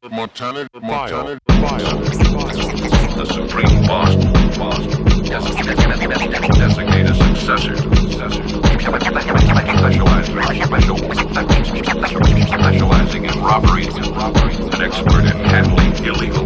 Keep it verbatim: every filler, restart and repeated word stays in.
Montana, File. Montana, The supreme boss, boss, Des- designated successor, successor, specializing, specializing in robbery, robbery, an expert in handling illegal